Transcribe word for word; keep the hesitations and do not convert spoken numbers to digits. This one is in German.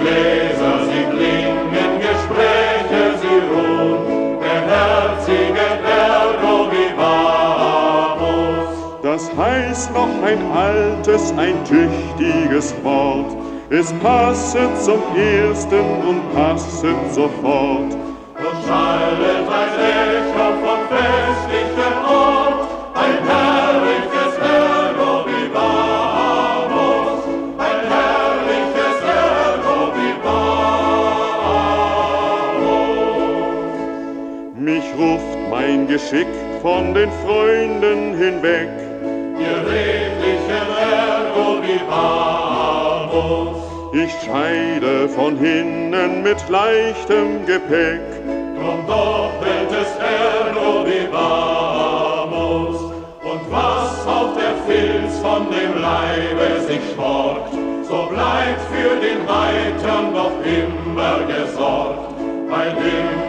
Gläser, sie klingen, Gespräche, sie ruhen, der herzige Ergo vivamus. Das heißt noch ein altes, ein tüchtiges Wort. Es passet zum Ersten und passet sofort. Und schallet ein Echo vom festlichen Ort, ein herrliches Ergo vivamus, ein herrliches Ergo vivamus. Mich ruft mein Geschick von den Freunden hinweg. Ihr redlichen Ergo vivamus. Ich scheide von hinnen mit leichtem Gepäck. Drum doppeltes Ergo vivamus. Und was auf der Filz von dem Leibe sich schmort, so bleibt für den Reiter noch immer gesorgt, weil dem